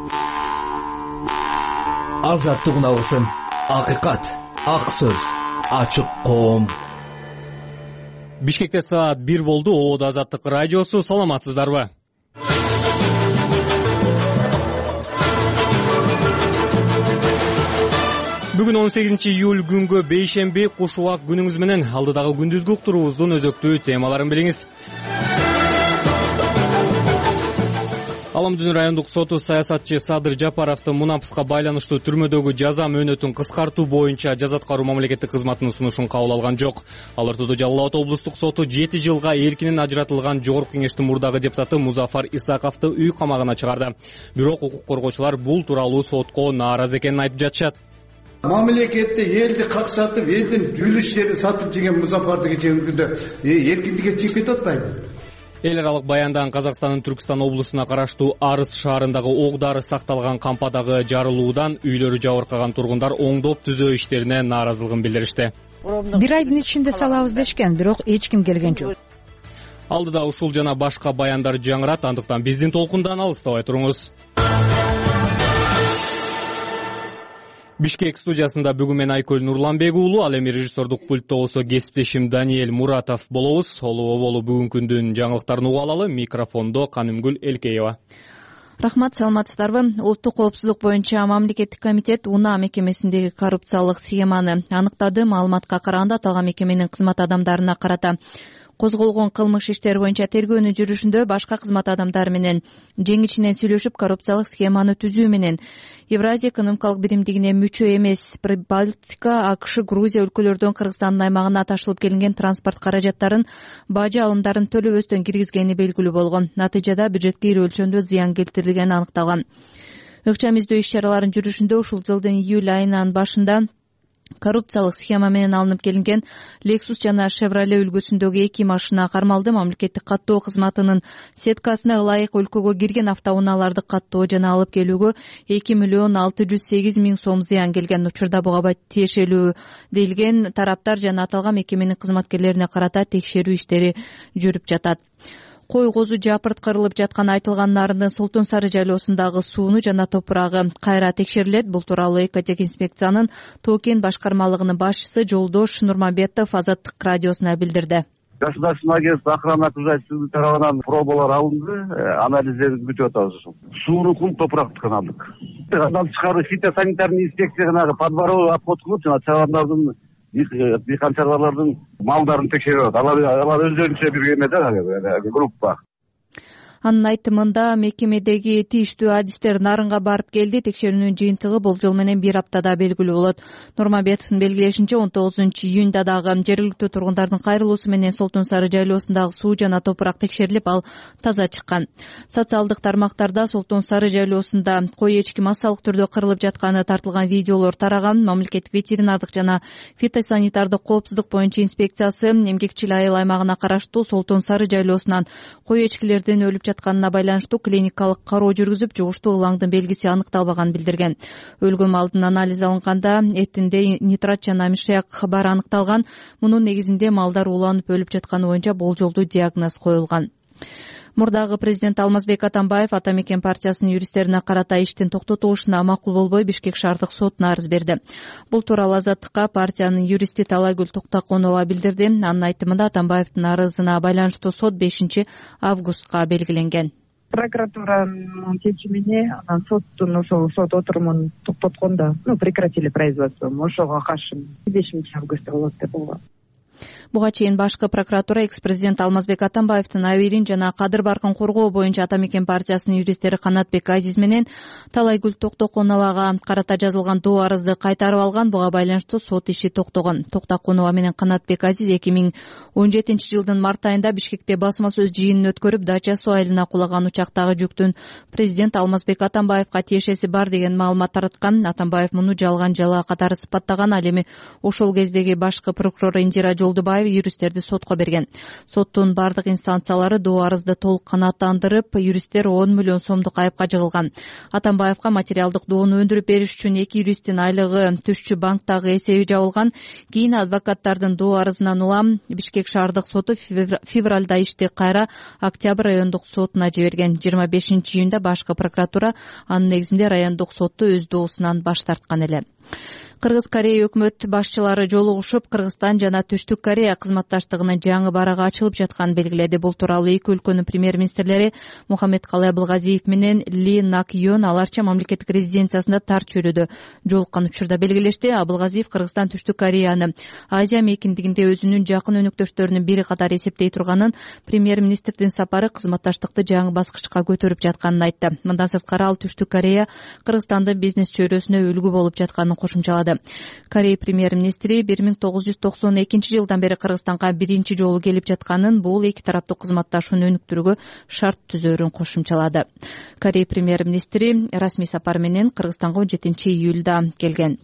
Азаттык унасын, акыйкат, ак сөз, ачык коом. Бишкекте саат 1 болду. Ободо Азаттык радиосу. Саламатсыздарбы? Бүгүн 18 июль күнгө бейшемби куш убак күнүңүз менен алдыдагы күндүзгү уктуруубуздун өзөктүү темаларын билиңиз. Аламдүн райондук соту саясатчы Садыр Жапаровдун мунапыска байланыштуу түрмөдөгү жаза мөөнөтүн кыскартуу боюнча жаза аткаруу мамлекеттик кызматынын сунушун кабыл алган жок. Ал ортодо Жалал Абад облустук соту 7 жылга эркинен ажыратылган Жогорку кеңештин мурдагы депутаты Музафар Исаковду үй камагына чыгарды. Бирок укук коргоочулар бул тууралуу сотко нааразы экенин айтып жатышат. Мамлекетте элди каксатып, элдин үлүш жерин сатып жеген Музафарды кечеги күндө эркиндикке чыгып кетип атпайбы? Эл аралык баяндан Казакстандын Түркстан облусуна караштуу Арыс шаарындагы ок дары сакталган кампадагы жарылуудан үйлөрү жабыркаган тургундар оңдоп түзөө иштерине нааразылыгын билдиришти. Бир айдын ичинде салабыз дешкен, бирок эч ким келген жок. Алдыда ушул жана башка баяндар жаңырат, андыктан биздин толкундан алыстабай туруңуз. Бишкек студиясында бүгүн мен Айкөл Нурланбек уулу, ал эми режиссердук пультта болсо кесиптешим Даниэль Муратов болобуз. Болу бүгүнкү күндүн жаңылыктарын уга алалы. Микрофондо Канымгүл Элкеева. Рахмат, саламатсыздарбы? Улуттук коопсуздук боюнча мамлекеттик комитет УНА мекемесиндеги коррупциялык схеманы аныктады. Маалыматка караганда аталган мекеменин кызмат адамдарына карата козголгон кылмыш иштери боюнча тергөөнүн жүрүшүндө башка кызмат адамдары менен жеңичинен сүйлөшүп коррупциялык схеманы түзүү менен Евразия экономикалык биримдигине мүчө эмес Прибалтика, АКШ, Грузия өлкөлөрдөн Кыргызстандын аймагына ташылып келинген транспорт каражаттарын бажы алымдарын төлөбөстөн киргизгени белгилүү болгон. Натыйжада бюджетке ири өлчөмдө зыян келтирилгени аныкталган. Өкчөм издөө иш-чараларынын жүрүшүндө ушул жылдын июль айынын башында коррупциялык схема менен алынып келинген Lexus жана Chevrolet үлгүсүндөгү 2 машина кармалды. Мамлекеттик каттоо кызматынын сеткасына ылайык өлкөгө кирген автоунааларды каттоо жана алып келүүгө 2,608,000 сом зыян келген. Учурда буга тиешелүү делген тараптар жана аталган мекеменин кызматкерлерине карата текшерүү иштери жүрүп жатат. Кой козу жапырткырылып жатканы айтылган Нарындын Солтон Сары жайлоосундагы сууну жана топурагы кайра текшерилет. Бул тууралуу экотехинспекциянын Токен башкармалыгынын башчысы Жолдош Нурмамбетов Азаттык радиосуна билдирди. Государственное агентство охраны окружающей тарабынан пробалар алынды, анализдерин күтүп атабыз. Сууну кул топурактыкын алдык. Андан тышкары фитосанитарный инспекция подворовой обход кылып, жана чабандардын дыйкан чарбалардын малдарын текшерип атат. Алар өздөрүнчө бир эмеде, группа. Анын айтымында мекемедеги тийиштүү адистер Нарынга барып келди. Текшерүүнүн жыйынтыгы болжол менен 1 аптада белгилүү болот. Нурмамбетовдун белгилешинче 19 июнда дагы жергиликтүү тургундардын кайрылуусу менен Солтон Сары жайлоосундагы суу жана топурак текшерилип, ал таза чыккан. Социалдык тармактарда Солтон Сары жайлоосунда кой эчки массалык түрдө кырылып жатканы тартылган видеолор тараган. Мамлекеттик ветеринардык жана фитосанитардык коопсуздук боюнча инспекциясы эмгекчил айыл аймагына караштуу Солтон Сары жайлоосунан кой эчкилердин өлүп жатканына байланыштуу клиникалык кароо жүргүзүп, жугуштуу ылаңдын белгиси аныкталбаганын билдирген. Өлгөн малдын анализи алынганда этинде нитрат жана аммиак бары аныкталган. Мунун негизинде малдар ууланып өлүп жатканы боюнча болжолдуу диагноз коюлган. Мурдагы президент Алмазбек Атамбаев Ата Мекен партиясынын юристтерине карата иштин токтотулушуна макул болбой Бишкек шаардык сотуна арыз берди. Бул тууралуу Азаттыкка партиянын юристи Талайгүл Токтаконова билдирди. Анын айтымында Атамбаевдин арызына байланыштуу сот 5 августка белгиленген. Прокуратуранын чечимине анан соттун ошол сот отурумун токтоткон да, прекратили производство. Ошого каршы 5 августта болот деп болгон. Буга чейин башкы прокуратура экс-президент Алмазбек Атамбаевдин абийирин жана кадыр баркын коргоо боюнча Ата Мекен партиясынын юристтери Канатбек Азиз менен Талайгүл Токтоконовага карата жазылган доо арызды кайтарып алган. Буга байланыштуу сот иши токтогон. Токтоконова менен Канатбек Азиз 2017 жылдын март айында Бишкекте басма сөз жыйынын өткөрүп, Дача суу айылына кулаган учактагы жүктүн президент Алмазбек Атамбаевка тиешеси бар деген маалымат тараткан. Атамбаев муну жалган жала катары сыпаттаган. Ал эми ошол кездеги башкы прокурор Индира Жолдубаева Атамбаев юристтерди сотко берген. Соттун бардык инстанциялары доо арызды толук канааттандырып, юристтер 10 миллион сомдук айыпка жыгылган. Атамбаевка материалдык доону өндүрүп бериш үчүн 2 юристтин айлыгы түшчү банктагы эсеби жабылган. Кийин адвокаттардын доо арызынан улам Бишкек шаардык соту февралда ишти кайра Октябрь райондук сотуна жиберген. 25-июнда башкы прокуратура анын негизинде райондук сотто өз доосунан баш тарткан эле. Кыргыз Корея өкмөт башчылары жолугушуп, Кыргызстан жана Түштүк Корея кызматташтыгынын жаңы барагы ачылып жатканын белгиледи. Бул тууралуу эки өлкөнүн премьер-министрлери Мухаммедкалый Абылгазиев менен Ли Нак Йон аларча мамлекеттик резиденциясында тар чөйрөдө жолуккан учурда белгилешти. Абылгазиев Кыргызстан Түштүк Кореяны Азия мейкиндигинде өзүнүн жакын өнөктөштөрүнүн бири катары эсептей турганын, премьер-министрдин сапары кызматташтыкты жаңы баскычка көтөрүп жатканын айтты. Мындан сырткары ал Түштүк Корея Кыргызстандын бизнес чөйрөсүнө үлгү болуп жатканын кошумчалады. Корея премьер-министри 1992 жылдан бери Кыргызстанга биринчи жолу келип жатканын, бул эки тараптуу кызматташууну өнүктүрүүгө шарт түзөөрүн кошумчалады. Корея премьер-министри расмий сапар менен Кыргызстанга 17-июлда келген.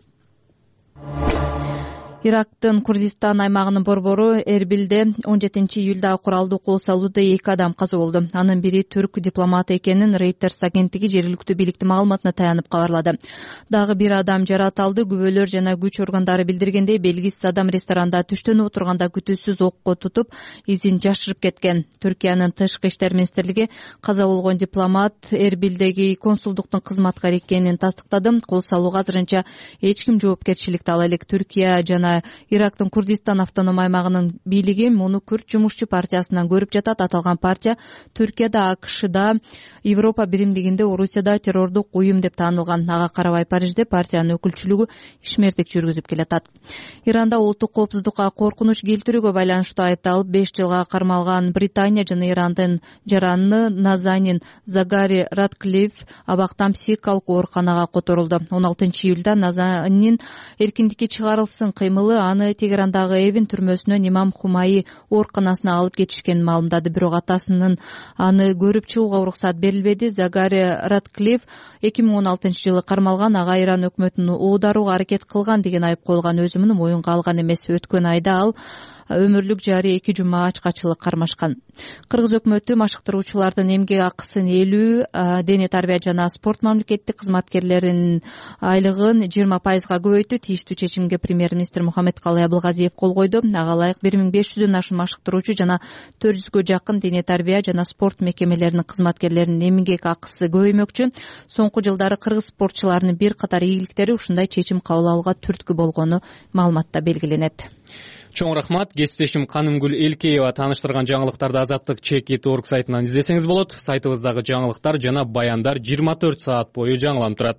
Ирактын Курдистан аймагынын борбору Эрбилде 17-июлда куралдуу кол салууда 2 адам каза болду. Анын бири түрк дипломаты экенин Reuters агенттиги жергиликтүү бийликтин маалыматына таянып кабарлады. Дагы бир адам жаракат алды. Күбөлөр жана күч органдары билдиргендей, белгисиз адам ресторанда түштөнүп отурганда күтүүсүз окко тутуп, изин жашырып кеткен. Түркиянын тышкы иштер министрлиги каза болгон дипломат Эрбилдеги консулдуктун кызматкары экенин тастыктады. Кол салууга азырынча эч ким жоопкерчиликти ала элек. Түркия жана Ирактын Курдистан автоном аймагынын бийлиги муну Күрд жумушчу партиясынан көрүп жатат. Аталган партия Түркияда, АКШда, Европа биримдигинде, Орусияда террордук уюм деп таанылган. Ага карабай Парижде партиянын өкүлчүлүгү ишмердик жүргүзүп келатат. Иранда улуттук коопсуздукка коркунуч келтирүүгө байланыштуу айыпталып 5 жылга кармалган Британия жана Ирандын жараны Назанин Загари Радклифф абактан психикалык ооруканага которулду. 16-июлда Назанин эркиндикке чыгарылсын кыймылы аны Тегерандагы Эвин түрмөсүнөн Имам Хумаи ооруканасына алып кетишкенин маалымдады. Бирок атасынын аны көрүп чыгууга уруксат берилбеди. Загари Радклифф 2016 жылы кармалган. Ага Иран өкмөтүн оодарууга аракет кылган деген айып коюлган. Өзү муну моюнга алган эмес. Өткөн айда ал өмүрлүк жари 2 жума ачкачылык кармашкан. Кыргыз өкмөтү машыктыруучулардын эмгек акысын 50, дене тарбия жана спорт мамлекеттик кызматкерлеринин айлыгын 20%га көбөйтү. Тийиштүү чечимге премьер-министр Мухаммедкалый Абылгазиев кол койду. Ага ылайык 1500дөн ашуун машыктыруучу жана 400гө жакын дене тарбия жана спорт мекемелеринин кызматкерлеринин эмгек акысы көбөймөкчү. Соңку жылдары кыргыз спортчуларынын бир катар ийгиликтери ушундай чечим кабыл алууга түрткү болгону маалыматта белгиленет. Чоң рахмат. Кесиптешим Канымгүл Элкеева тааныштырган жаңылыктарды Азаттык ЧК.org сайтынан издесеңиз болот. Сайтыбыздагы жаңылыктар жана баяндар 24 саат бою жаңыланып турат.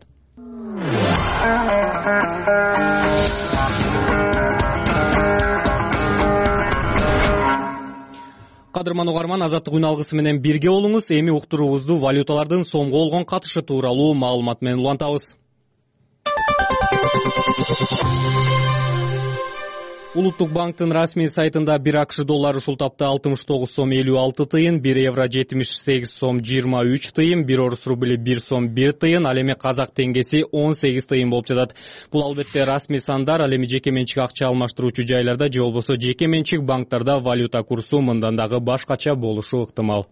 Кадырман угарман, Азаттык үн алгысы менен бирге болуңуз. Эми уктуруубузду валюталардын сомго болгон катышы тууралуу маалымат менен улантабыз. Улуттук банктын расмий сайтында 1 АКШ доллары ушул тапта 69 сом 56 тыйын, 1 евро 78 сом 23 тыйын, 1 орус рубли 1 сом 1 тыйын, ал эми казак теңгеси 18 тыйын болуп жатат. Бул албетте расмий сандар, ал эми жеке менчик акча алмаштыруучу жайларда же болбосо жеке менчик банктарда валюта курсу мындан дагы башкача болушу ыктымал.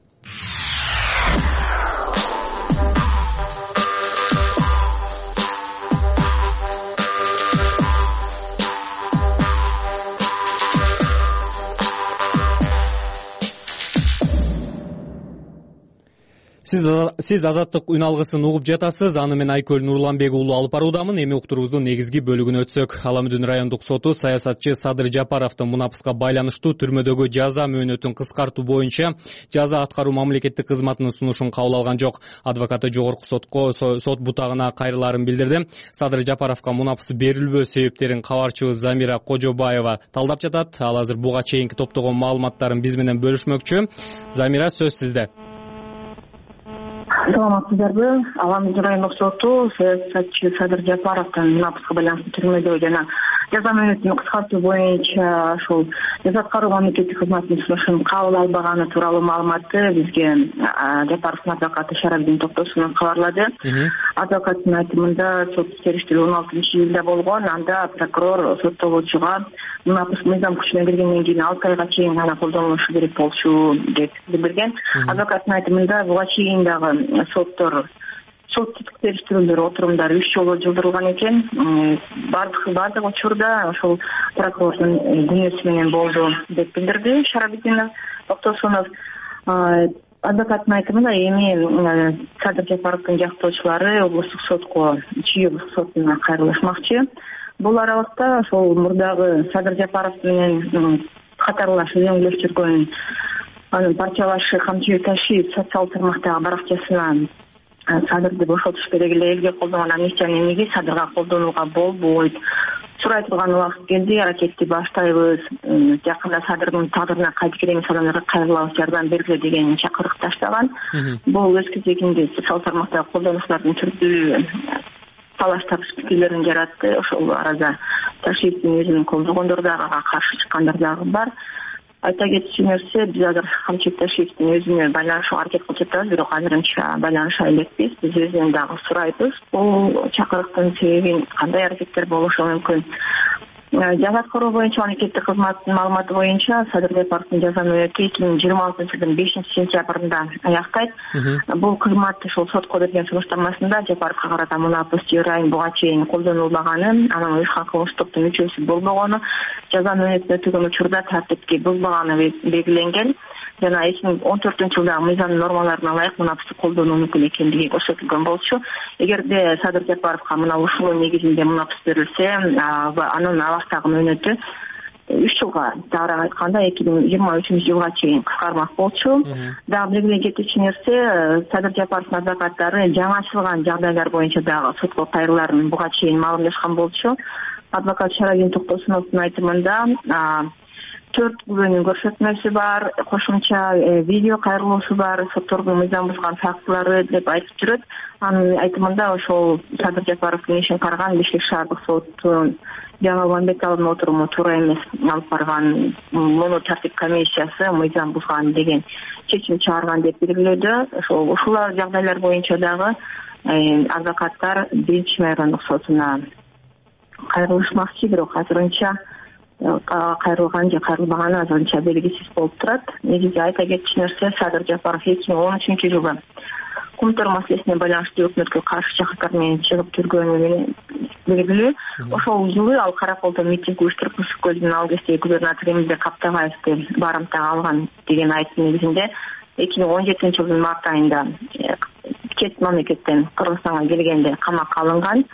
Сиз Азаттык үн алгысын угуп жатасыз. Аны мен Айкөл Нурланбек уулу алып баруудамын. Эми уктуруубуздун негизги бөлүгүнө өтсөк. Аламүдүн райондук соту саясатчы Садыр Жапаровдун мунапыска байланыштуу түрмөдөгү жаза мөөнөтүн кыскартуу боюнча жаза аткаруу мамлекеттик кызматынын сунушун кабыл алган жок. Адвокаты жогорку сот бутагына кайрылаарын билдирди. Садыр Жапаровго мунапысы берилбөө себептерин кабарчыбыз Замира Кожобаева талдап жатат. Ал азыр буга чейинки топтогон маалыматтарын биз менен бөлүшмөкчү. Замира, сөз сизде. Саламатсыздарбы? Аламүдүн райондук соту саясатчы Садыр Жапаровдун мунапыска байланыштуу түрмөдө жана жаза мөөнөтүн кыскартуу боюнча ошол жаза аткаруу мамлекеттик кызматынын сунушун кабыл албаганы тууралуу маалыматты бизге Жапаровдун адвокаты Шарабидин Токтосунов кабарлады. Адвокаттын айтымында сот териштирүү 16-июлда болгон. Анда прокурор соттолуучуга мунапыс мыйзам күчүнө киргенден кийин 6 айга чейин гана колдонулушу керек болчу деп билдирген. Адвокаттын айтымында буга чейин дагы сот териштирүүлөр отурумдары 3 жолу жылдырылган экен. Бардык учурда ошол прокурордун күнөөсү менен болду деп билдирди Шарабидин Токтосунов. Адвокаттын айтымында эми Садыр Жапаровдун жактоочулары облустук сотко, Чүй облустук сотуна кайрылышмакчы. Бул аралыкта ошол мурдагы Садыр Жапаров менен катарлаш үзөңдөп жүргөн анын парчалашы Камчыбек Ташиев социалдык тармактагы баракчасына Садырды бошотуш керек эле, элге колдонгон амнистиянын эмиги Садырга колдонууга болбойт, сурай турган убакыт келди, аракетти баштайбыз, жакында Садырдын тагдырына кайтып эмес адамдарга кайрылабыз, жардам бергиле деген чакырык таштаган. Бул өз кезегинде социалдык тармактагы колдонуучулардын түрдүү талаш табыш пикирлерин жаратты. Ошол арада Ташиевдин өзүн колдогондор дагы, ага каршы чыккандар дагы бар. Айта кетчү нерсе, биз азыр Камчыбек Ташиевдин өзүнө байланышууга аракет кылып жатабыз, бирок азырынча байланыша элекпиз. Биз өзүнөн дагы сурайбыз. Бул чакырыктын себебин кандай аракеттер болушу мүмкүн? Жаза аткаруу боюнча мамлекеттик кызматтын маалыматы боюнча Садыр Жапаровдун жаза мөөнөтү 2026-жылдын 5-сентябрында аяктайт. Бул кызмат ошол сотко берген сунуштармасында Жапаровго карата мунапыс айын буга чейин колдонулбаганы, анын уюшкан кылмыштык топтун мүчөсү болбогону, жаза мөөнөтүн өтөгөн учурда тартипти бузбаганы белгиленген. Жана 2014-жылдагы мыйзам нормаларына ылайык мунапысты колдонуу мүмкүн экендиги көрсөтүлгөн болчу. Эгерде Садыр Жапаровго мына ушул негизинде мунапыс берилсе, анын абактагы мөөнөтү 3 жылга, тагыраак айтканда 2023-жылга чейин кыскармак болчу. Дагы белгилей кетүүчү нерсе, Садыр Жапаровдун адвокаттары жаңы ачылган жагдайлар боюнча дагы сотко кайрыларын буга чейин маалымдашкан болчу. Адвокат Шарабидин Токтосуновдун айтымында 4 күбөнүн көрсөтмөсү бар, кошумча видео кайрылуусу бар, соттордун мыйзам бузган фактылары деп айтып жүрөт. Анын айтымында ошол Садыр Жапаровдун ишин караган Бишкек шаардык соту жаңы Мамбетовдун отуруму туура эмес алып барган, муну тартип комиссиясы мыйзам бузган деген чечим чыгарган деп белгилөөдө. Ушул жагдайлар боюнча дагы адвокаттар 1-майрандык сотуна кайрылышмакчы, бирок азырынча кайрылган же кайрылбаганы азырынча белгисиз болуп турат. Негизи айта кетчү нерсе, Садыр Жапаров 2013-жылы Кумтор маселесине байланыштуу өкмөткө каршы чакырыктар менен чыгып жүргөнү белгилүү. Ошол жылы ал Караколдо митинг уюштуруп Кызылкөлдүн ал кездеги губернатор Эмилбек Каптагаевди барымтага алган деген айттын негизинде 2017-жылдын март айында чет мамлекеттен Кыргызстанга келгенде камакка алынган.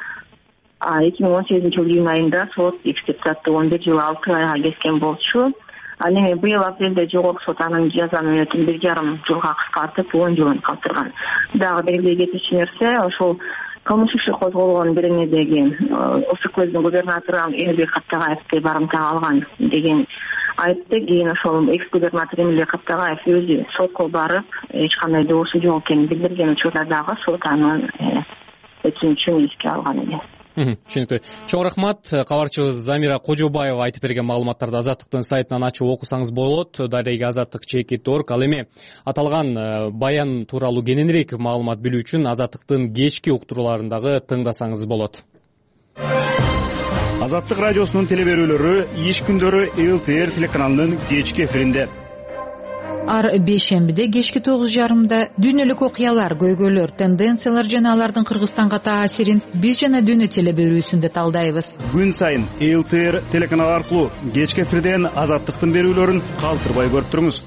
2018-жылдын июнь айында сот экстрадицияты 11 жыл 6 айга кескен болчу. Ал эми быйыл апрелде жогорку сот анын жаза мөөнөтүн 1,5 жылга кыскартып 10 жылын калтырган. Дагы белгилей кетүүчү нерсе, ошол кылмыш иши козголгон беренедеги Кызылкөлдүн губернатору Эмилбек Каптагаевди барымтага алган деген айтты. Кийин ошол экс-губернатор Эмилбек Каптагаев өзү сотко барып, эч кандай доосу жок экенин билдирген учурда дагы сот анын өтүнүчүн эске алган экен. Түшүнүктүү. Чоң рахмат. Кабарчыбыз Замира Кожобаева айтып берген маалыматтарды Азаттыктын сайтынан ачып окусаңыз болот. Дареги Азаттык.org. Ал эми аталган баян тууралуу кененирээк маалымат билүү үчүн Азаттыктын кечки уктурууларын дагы тыңдасаңыз болот. Азаттык радиосунун телеберүүлөрү иш күндөрү ЛТР телеканалынын кечки эфиринде. Ар бейшембиде кечки 9:30 дүйнөлүк окуялар, көйгөйлөр, тенденциялар жана алардын Кыргызстанга таасирин биз жана дүйнө телеберүүсүндө талдайбыз. Күн сайын ЛТР телеканалы аркылуу кечки эфирден Азаттыктын берүүлөрүн калтырбай көрүп туруңуз.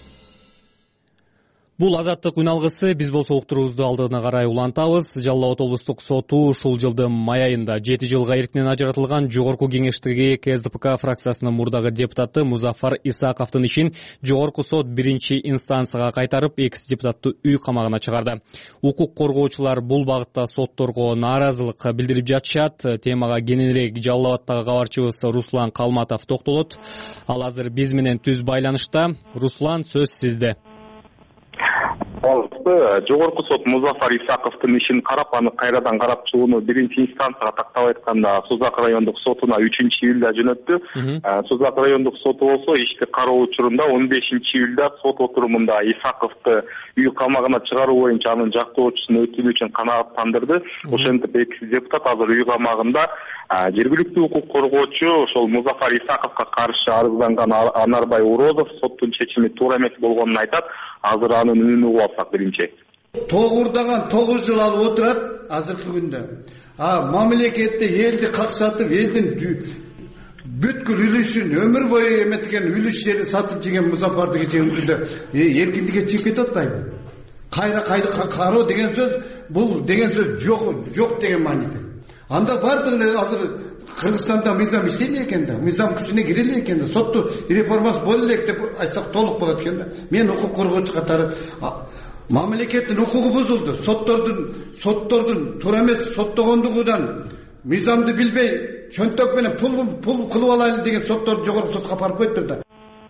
Бул Азаттык үн алгысы. Биз болсо уктуруубузду алдына карай улантабыз. Жалал Абад облустук соту ушул жылдын май айында 7 жылга эркинен ажыратылган Жогорку кеңештиги КСДПК фракциясынын мурдагы депутаты Музафар Исаковдун ишин Жогорку сот 1-инстанцияга кайтарып, экс-депутатты үй камагына чыгарды. Укук коргоочулар бул багытта сотторго нааразылык билдирип жатышат. Темага кененирээк Жалал Абадтагы кабарчыбыз Руслан Калматов токтолот. Ал азыр биз менен түз байланышта. Руслан, сөз сизде. Жогорку сот Музафар Исаковдун ишин карап, аны кайрадан карап чыгууну биринчи инстанцияга тактап айтканда Созак райондук сотуна 3-июлда жөнөттү. Созак райондук соту болсо ишти кароо учурунда 15-июлда сот отурумунда Исаковду үй камагына чыгаруу боюнча анын жактоочусун өтүлүү үчүн канааттандырды. Ошентип эки депутат азыр үй камагында. Жергиликтүү укук коргоочу ошол Музафар Исаковго каршы арызданган Анарбай Урозов соттун чечими туура эмес болгонун айтат. Азыр анын үнүн угуп алсак биринчи. Тогурдаган 9 жыл алып отурат азыркы күндө. Мамлекетте элди каксатып, элдин бүткүл үлүшүн өмүр бою эметкен үлүштерин сатып жеген Музафарды кечеги күндө эркиндикке чыгып кетип атпайбы? Кайра кароо деген сөз, бул деген сөз жок деген мааниде. Анда бардыгы эле азыр Кыргызстанда мыйзам иштей элек экен да, мыйзам күчүнө кире элек экен да, сотту реформасы боло элек деп айтсак толук болот экен да. Мен укук коргоочу катары мамлекеттин укугу бузулду. Соттордун туура эмес соттогондугунан мыйзамды билбей чөнтөк менен пул кылып алайлы деген сотторду жогорку сотко апарып коюптур да.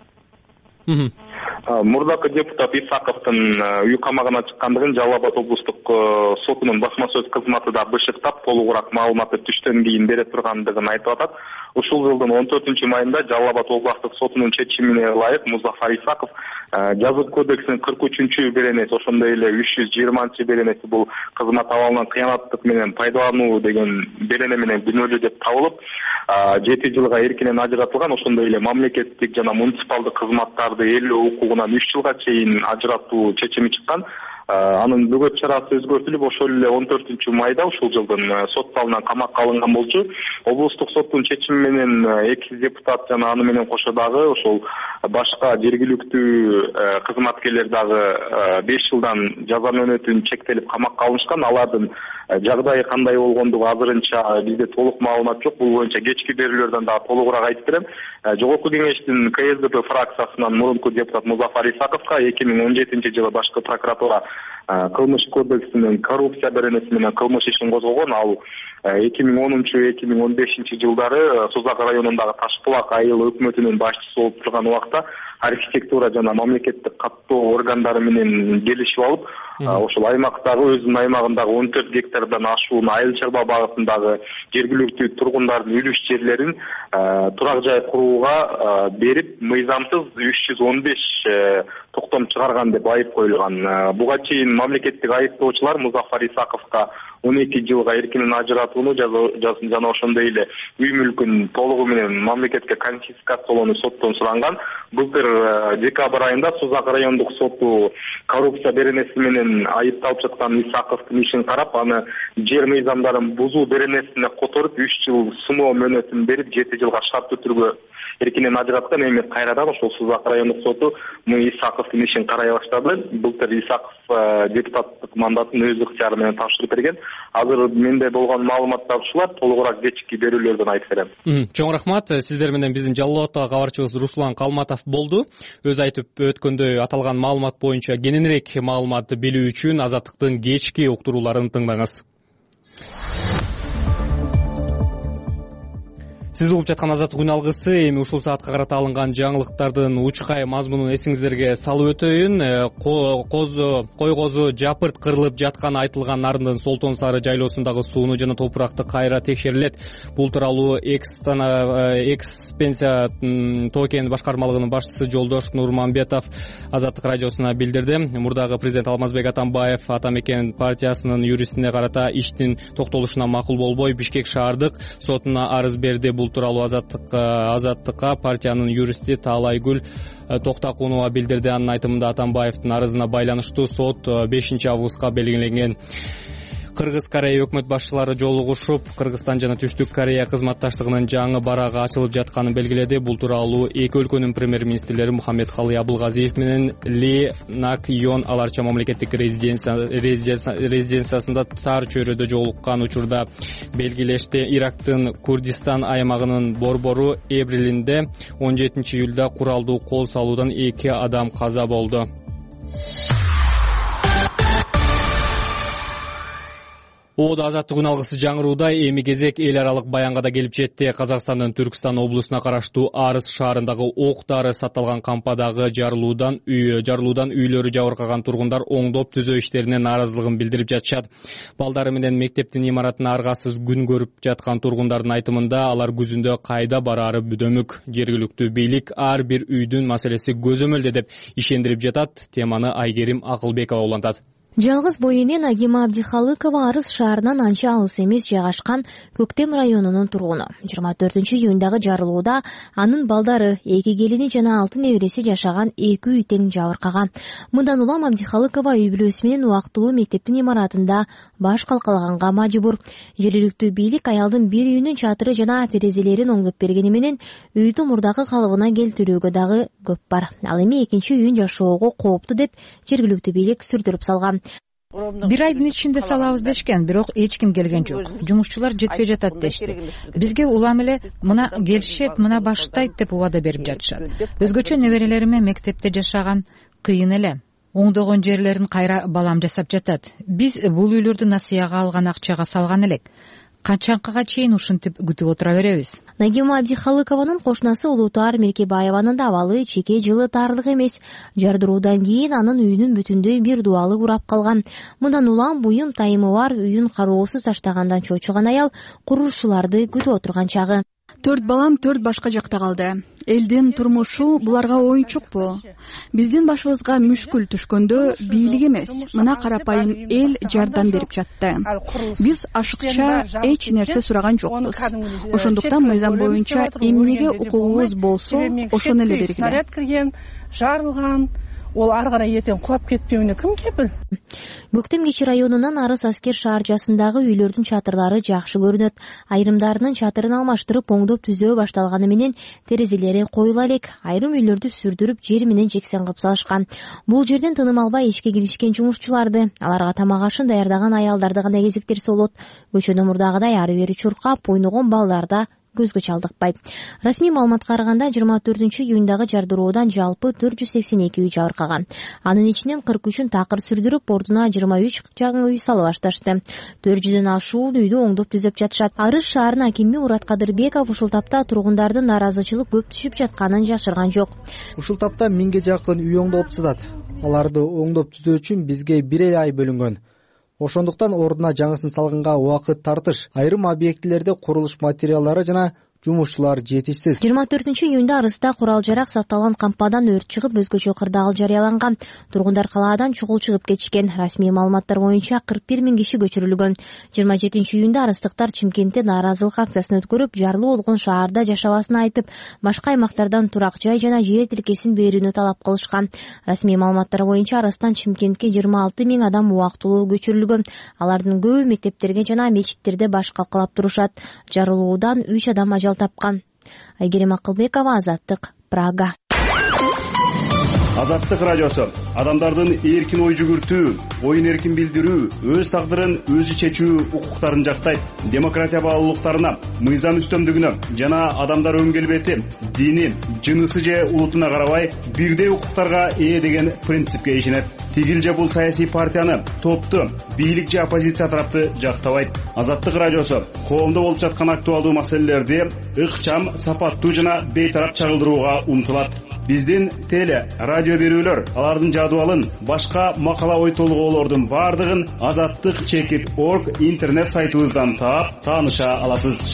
Мурдакы депутат Исаковдун үй камагына чыккандыгын Жалал Абад облустук сотунун басма сөз кызматы да бышыктап, толугураак маалыматты түштөн кийин бере тургандыгын айтып атат. Ушул жылдын 14-майында Жалал Абад областык сотунун чечимине ылайык Музафар Исаков жаза кодексинин 43-беренеси, ошондой эле 320-беренеси бул кызмат абалынан кыянаттык менен пайдалануу деген берене менен күнөөлүү деп табылып, 7 жылга эркинен ажыратылган. Ошондой эле мамлекеттик жана муниципалдык кызматтарды ээлөө укугунан 3 жылга чейин ажыратуу чечими чыккан. Анын бөгөт чарасы өзгөртүлүп, ошол эле 14-майда ушул жылдын сот залынан камакка алынган болчу. Облустук соттун чечими менен 2 депутат жана аны менен кошо дагы ошол башка жергиликтүү кызматкерлер дагы 5 жылдан жаза мөөнөтүн чектелип камакка алынышкан. Алардын жагдайы кандай болгондугу азырынча бизде толук маалымат жок. Бул боюнча кечки берүүлөрдөн дагы толугураак айтып берем. Жогорку кеңештин КСДП фракциясынан мурунку депутат Музафар Исаковго 2017-жылы башкы прокуратура кылмыш кодексинин коррупция беренеси менен кылмыш ишин козгогон. Ал 2010-2015 жылдары Созак районундагы Ташбулак айыл өкмөтүнүн башчысы болуп турган убакта архитектура жана мамлекеттик каттоо органдары менен келишип алып, ошол аймактагы өзүнүн аймагындагы 14 гектардан ашуун айыл чарба багытындагы жергиликтүү тургундардын үлүш жерлерин турак жай курууга берип, мыйзамсыз 315 токтом чыгарган деп айып коюлган. Буга чейин мамлекеттик айыптоочулар Музафар Исаковго 12 жылга эркинен ажыратууну жана ошондой эле үй мүлкүн толугу менен мамлекетке конфискациялоону соттон суранган. Былтыр декабрь айында Созак райондук соту коррупция беренеси менен айыпталып жаткан Исаковдун ишин карап, аны жер мыйзамдарын бузуу беренесине которуп 3 жыл сыноо мөөнөтүн берип 7 жылга шарттуу түргө эркинен ажыраткан. Эми кайрадан ошол Созак райондук соту Исаковдун ишин карай баштады. Былтыр Исаков депутаттык мандатын өз ыктыяры менен тапшырып берген. Азыр менде болгон маалыматтар ушулар. Толугураак кечки берүүлөрдөн айтып берем. Чоң рахмат. Сиздер менен биздин Жалал Абадтагы кабарчыбыз Руслан Калматов болду. Өз айтып өткөндөй аталган маалымат боюнча кененирээк маалыматты билүү үчүн Азаттыктын кечки уктурууларын тыңдаңыз. Сиз угуп жаткан Азаттык үн алгысы. Эми ушул саатка карата алынган жаңылыктардын учкай мазмунун эсиңиздерге салып өтөйүн. Койгозу жапырт кырылып жатканы айтылган Нарындын Солтон Сары жайлоосундагы сууну жана топуракты кайра текшерилет. Бул тууралуу экспенсия токен башкармалыгынын башчысы Жолдош Нурманбетов Азаттык радиосуна билдирди. Мурдагы президент Алмазбек Атамбаев Ата Мекен партиясынын юристине карата иштин токтолушуна макул болбой Бишкек шаардык сотуна арыз берди. Бул тууралуу Азаттыкка партиянын юристи Таалайгүл Токтакунова билдирди. Анын айтымында Атамбаевдин арызына байланыштуу сот 5-августка белгиленген. Кыргыз Корея өкмөт башчылары жолугушуп, Кыргызстан жана Түштүк Корея кызматташтыгынын жаңы барагы ачылып жатканын белгиледи. Бул тууралуу эки өлкөнүн премьер-министрлери Мухаммедкалый Абылгазиев менен Ли Нак Йон аларча мамлекеттик резиденциясында тар чөйрөдө жолуккан учурда белгилешти. Ирактын Курдистан аймагынын борбору Эбрилинде 17-июлда куралдуу кол салуудан 2 адам каза болду. Оодо азаттык үн алгысы жаңырууда эми кезек эл аралык баянга да келип жетти. Казакстандын Түркстан облусуна караштуу Арыс шаарындагы ок дары сатылган кампадагы жарылуудан үйлөрү жабыркаган тургундар оңдоп түзөө иштерине нааразылыгын билдирип жатышат. Балдары менен мектептин имаратына аргасыз күн көрүп жаткан тургундардын айтымында алар күзүндө кайда бараары бүдөмүк. Жергиликтүү бийлик ар бир үйдүн маселеси көзөмөлдө деп ишендирип жатат. Теманы Айгерим Акылбекова улантат. Жалгыз боюнен Агима Абдихалыкова Арыс шаарынан анча алыс эмес жайгашкан Көктем районунун тургуну. 24-июндагы жарылууда анын балдары, 2 келини жана 6 небереси жашаган 2 үй тең жабыркаган. Мындан улам Абдихалыкова үй бүлөсү менен убактылуу мектептин имаратында баш калкалаганга мажбур. Жергиликтүү бийлик аялдын бир үйүнүн чатыры жана терезелерин оңдоп бергени менен үйдү мурдагы калыбына келтирүүгө дагы көп бар. Ал эми экинчи үйүн жашоого кооптуу деп жергиликтүү бийлик сүрдүрүп салган. Бир айдын ичинде салабыз дешкен, бирок эч ким келген жок. Жумушчулар жетпей жатат дешти. Бизге улам эле мына келишет, мына баштайт деп убада берип жатышат. Өзгөчө неберелериме мектепте жашаган кыйын эле. Оңдогон жерлерин кайра балам жасап жатат. Биз бул үйлөрдү насыяга алган акчага салган элек. Канчанкага чейин ушинтип күтүп отура беребиз? Нагима Абдихалыкованын кошунасы Улутаар Меркебаеванын да абалы чеке жылы тарлык эмес. Жардыруудан кийин анын үйүнүн бүтүндөй бир дубалы урап калган. Мындан улам буюм тайымы бар үйүн кароосуз таштагандан чочуган аял курулушчуларды күтүп отурган чагы. 4 балам 4 башка жакта калды. Элдин турмушу буларга оюнчукпу? Биздин башыбызга мүшкүл түшкөндө бийлик эмес, мына карапайым эл жардам берип жатты. Биз ашыкча эч нерсе сураган жокпуз. Ошондуктан мыйзам боюнча эмнеге укугубуз болсо, ошону эле бергиле. Жарылган, ол ары карай эртең кулап кетпеуине ким кепил? Көктем кечи районунан Арыс аскер шаарчасындагы үйлөрдүн чатырлары жакшы көрүнөт. Айрымдарынын чатырын алмаштырып, оңдоп түзөө башталганы менен терезелери коюла элек. Айрым үйлөрдү сүрдүрүп, жер менен жексен кылып салышкан. Бул жерден тыным албай ишке киришкен жумушчуларды, аларга тамак ашын даярдаган аялдарды гана кезектирсе болот. Көчөнү мурдагыдай ары бери чуркап, ойногон балдарда көзгө чалдыкпайт. Расмий маалыматка караганда 24-июндагы жардыруудан жалпы 482 үй жабыркаган. Анын ичинен 43-үн такыр сүрдүрүп, ордуна 23 жаңы үй салып башташты. 400дөн ашуун үйдү оңдоп түзөп жатышат. Арыс шаарынын акими Мурат Кадырбеков ушул тапта тургундардын нааразычылык көп түшүп жатканын жашырган жок. Ушул тапта 1000ге жакын үй оңдоп сатат. Аларды оңдоп түзөө үчүн бизге 1 ай бөлүнгөн. Ошондуктан ордуна жаңысын салганга убакыт тартыш. Айрым объектилерде курулуш материалдары жана жумушчулар жетишсиз. 24-июнда Арыста курал-жарак сакталган кампадан өрт чыгып, өзгөчө кырдаал жарыяланган. Тургундар калаадан чогул чыгып кетишкен. Расмий маалыматтар боюнча 41 000 киши көчүрүлгөн. 27-июнда арыстыктар Чимкентте нааразылык акциясын өткөрүп, жарлуу болгон шаарда жашабасын айтып, башка аймактардан турак жай жана жер тилкесин берүүнү талап кылышкан. Расмий маалыматтар боюнча Арыстан Чимкентке 26 000 адам убактылуу көчүрүлгөн. Алардын көбү мектептерге жана мечиттерде баш калкалап турушат. Жарылуудан 3 адам ажал тапкан. Айгерим Акылбекова, Азаттык, Прага. Азаттык радиосу адамдардын эркин ой жүгүртүү, оюн эркин билдирүү, өз тагдырын өзү чечүү укуктарын жактайт. Демократия баалуулуктарына, мыйзам үстөмдүгүнө жана адамдар өң келбети, дини, жынысы же улутуна карабай бирдей укуктарга ээ деген принципке ишенет. Тигил же бул саясий партияны, топту, бийлик же оппозиция тарапты жактабайт. Азаттык радиосу коомдо болуп жаткан актуалдуу маселелерди ыкчам, сапаттуу жана бейтарап чагылдырууга умтулат. Биздин теле, радио берүүлөр, алардын жадыбалын, башка макала ой толгоолордун бардыгын azattyk.org интернет сайтыбыздан таап, тааныша аласыз.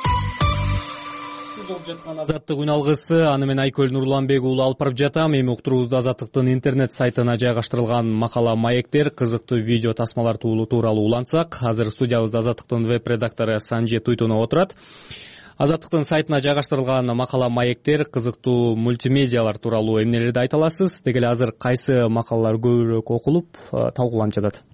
Азаттык үн алгысы, аны мен Айкөл Нурланбек уулу алып барып жатам. Эми уктуруубузду Азаттыктын интернет сайтына жайгаштырылган макала, маектер, кызыктуу видео тасмалар тууралуу улантсак, азыр студиябызда Азаттыктын веб-редактору Санжи Туйтунова отурат. Азаттыктын сайтына жайгаштырылган макала, маектер, кызыктуу мультимедиалар тууралуу эмнелерди айта аласыз? Деги эле азыр кайсы макалалар көбүрөөк окулуп, талкууланып жатат?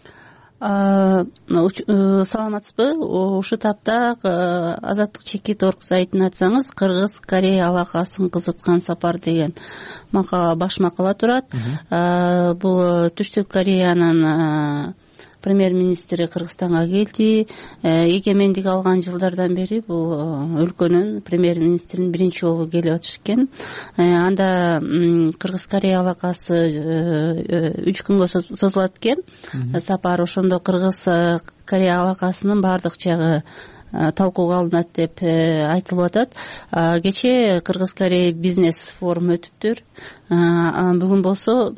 Саламатсызбы? Ушу тапта azattyk.org сайтын ачсаңыз, Кыргыз Корея алакасын кызыткан сапар деген макала, баш макала турат. Бул Түштүк Кореянын премьер министри Кыргызстанга келди. Эгемендик алган жылдардан бери бул өлкөнүн премьер министрин биринчи жолу келип атыш экен. Анда Кыргыз Корея алакасы 3 күнгө созулат экен сапар. Ошондо Кыргыз Корея алакасынын баардык жагы талкууга алынат деп айтылып атат. Кечээ Кыргыз Корея бизнес форум өтүптүр. Бүгүн болсо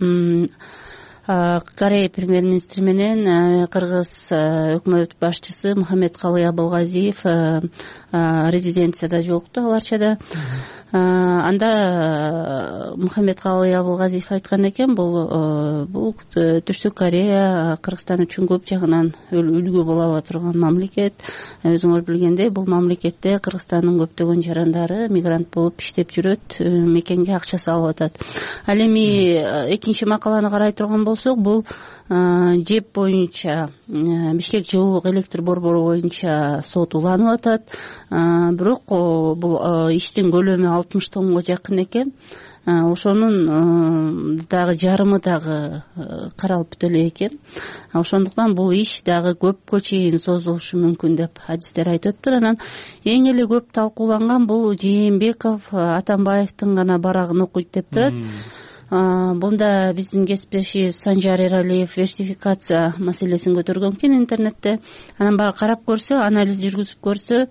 Корея премьер-министри менен Кыргыз өкмөт башчысы Мухаммедкалый Абылгазиев резиденцияда жолукту аларчада. Анда Мухаммедкалый Абылгазиев айткан экен, бул Түштүк Корея Кыргызстан үчүн көп жагынан үлгү боло ала турган мамлекет. Өзүңөр билгендей, бул мамлекетте Кыргызстандын көптөгөн жарандары мигрант болуп иштеп жүрөт, мекенге акча салып атат. Ал эми экинчи макаланы карай турган болсок, бул ЖЭП боюнча Бишкек жылуулук электр борбору боюнча сот уланып атат. Бирок бул иштин көлөмү 60 тоннго жакын экен. Ошонун дагы жарымы дагы каралып бүтө элек экен. Ошондуктан бул иш дагы көпкө чейин созулушу мүмкүн деп адистер айтып атат. Анан эң эле көп талкууланган бул Жээнбеков Атамбаевдин гана барагын окуйт деп турат. Бунда биздин кесиптешибиз Санжар Эралиев версификация маселесин көтөргөн экен интернетте. Анан баягы карап көрсө, анализ жүргүзүп көрсө,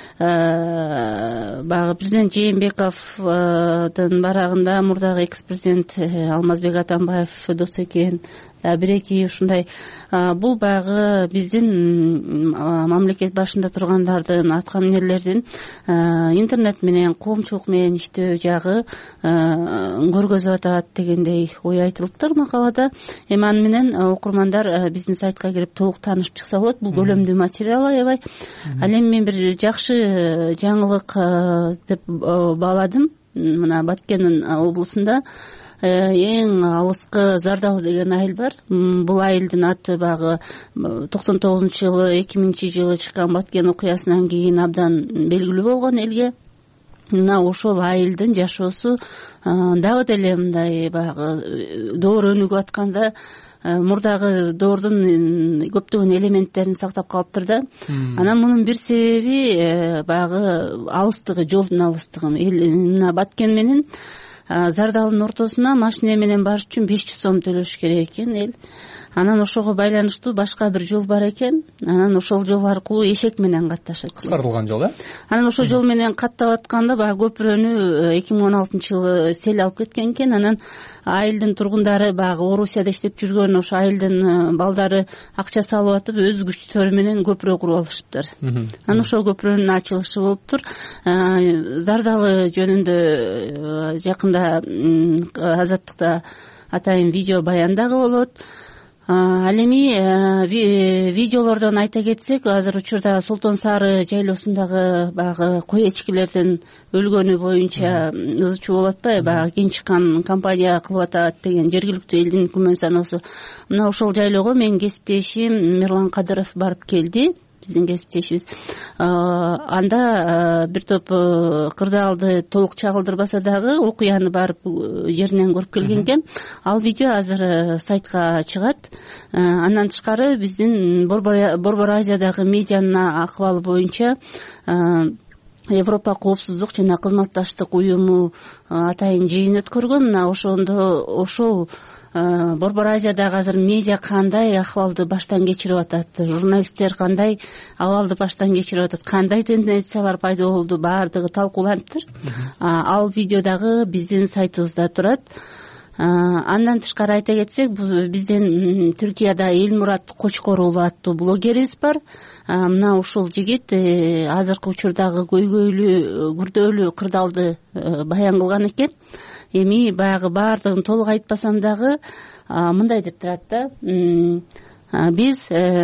баягы президент Жээнбековдун барагында мурдагы экс-президент Алмазбек Атамбаев дос экен. Бир-эки ушундай бул баягы биздин мамлекет башында тургандардын, аткаминерлердин интернет менен, коомчулук менен иштөө жагы көргөзүп атат дегендей ой айтылыптыр макалада. Эми аны менен окурмандар биздин сайтка кирип толук таанышып чыкса болот. Бул көлөмдүү материал аябай. Ал эми мен бир жакшы жаңылык деп бааладым. Мына Баткен облусунда эң алыскы Зардалы деген айыл бар. Бул айылдын аты багы 99-жылы, 2000-жылы чыккан Баткен окуясынан кийин абдан белгилүү болгон элге. Мына ошол айылдын жашоосу дагы деле мындай баягы доор өнүгүп атканда мурдагы доордун көптөгөн элементтерин сактап калыптыр да. Анан мунун бир себеби баягы алыстыгы, жолдун алыстыгы. Мына Баткен менен Зардалдын ортосуна машина менен барыш үчүн 500 сом төлөш керек экен эл. Анан ошого байланыштуу башка бир жол бар экен. Анан ошол жол аркылуу эшек менен катташат. Кыскартылган жол, Анан ошол жол менен каттап атканда баягы көпүрөнү 2016-жылы сел алып кеткен экен. Анан айылдын тургундары баягы Орусияда иштеп жүргөн ошо айылдын балдары акча салып атып, өз күчтөрү менен көпүрө куруп алышыптыр. Анан ошол көпүрөнүн ачылышы болуптур. Зардалы жөнүндө жакында Азаттыкта атайын видео баян дагы болот. Ал эми видеолордон айта кетсек, азыр учурда Солтон Сары жайлоосундагы баягы кой эчкилердин өлгөнү боюнча ызы чуу болуп атпайбы? Баягы кен чыккан компания кылып атат деген жергиликтүү элдин күмөн саноосу. Мына ошол жайлоого менин кесиптешим Мирлан Кадыров барып келди. Биздин кесиптешибиз. Анда бир топ кырдаалды толук чагылдырбаса дагы окуяны барып жеринен көрүп келген экен. Ал видео азыр сайтка чыгат. Андан тышкары биздин Борбор Азиядагы медианын акыбалы боюнча Европа коопсуздук жана кызматташтык уюму атайын жыйын өткөргөн. Мына ошондо ошол Борбор Азиядагы азыр медиа кандай акыбалды баштан кечирип атат, журналисттер кандай абалды баштан кечирип атат, кандай тенденциялар пайда болду, баардыгы талкууланыптыр. Ал видео дагы биздин сайтыбызда турат. Андан тышкары айта кетсек, биздин Түркияда Элмурат Кочкор уулу аттуу блогерибиз бар. Мына ушул жигит азыркы учурдагы көйгөйлүү, күрдөөлүү кырдаалды баян кылган экен. Эми баягы баардыгын толук айтпасам дагы мындай деп турат да. Биз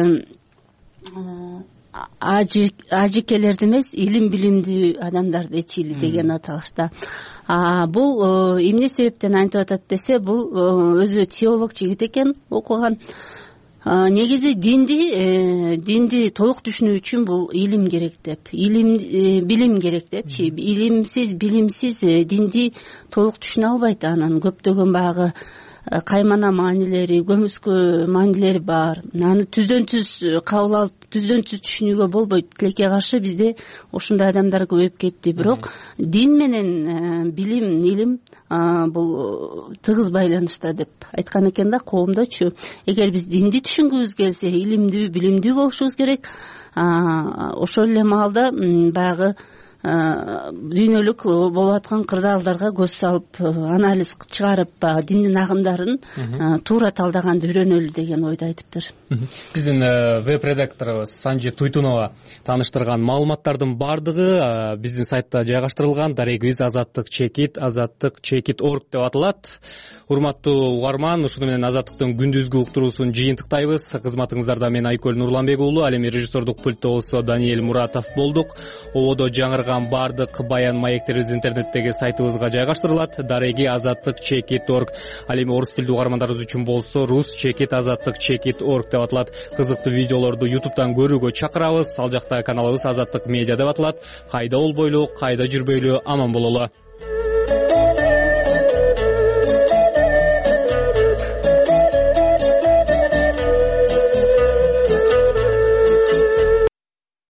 ажикелерди эмес, илим билимдүү адамдарды ичили деген аталышта. Бул эмне себептен айтып атат десе, бул өзү теолог жигит экен, окуган. Негизи динди толук түшүнүү үчүн бул илим керек деп, билим керек депчи. Илимсиз, билимсиз динди толук түшүнө албайт. Анан көптөгөн баягы каймана маанилери, көмүскө маанилери бар. Аны түздөн түз кабыл алып, түздөн түз түшүнүүгө болбойт. Тилекке каршы бизде ушундай адамдар көбөйүп кетти. Бирок дин менен билим, илим бул тыгыз байланышта деп айткан экен да коомдочу. Эгер биз динди түшүнгүбүз келсе, илимдүү, билимдүү болушубуз керек. Ошол эле маалда баягы дүйнөлүк болуп аткан кырдаалдарга көз салып, анализ чыгарып, диндин агымдарын туура талдаганды үйрөнөлү деген ойду айтыптыр. Биздин веб-редакторубуз Санжи Туйтунова тааныштырган маалыматтардын бардыгы биздин сайтта жайгаштырылган. Дарегибиз Азаттык Чекит, azattikchekit.org деп аталат. Урматтуу угарман, ушуну менен Азаттыктын күндүзгү уктуруусун жыйынтыктайбыз. Кызматыңыздарда мен Айкөл Нурланбек уулу, ал эми режиссердук пультто болсо Даниэль Муратов болдук. Ободо жаңырган бардык баян маектерибиз интернеттеги сайтыбызга жайгаштырылат. Дареги azattikchekit.org. Ал эми орус тилдүү угармандарыбыз үчүн болсо Rus Chekit azattikchekit.org деп аталат. Кызыктуу видеолорду YouTube'дан көрүүгө чакырабыз. Ал жакта каналыбыз Азаттык медиа деп аталат. Кайда болбойлу, кайда жүрбөйлү, аман бололу.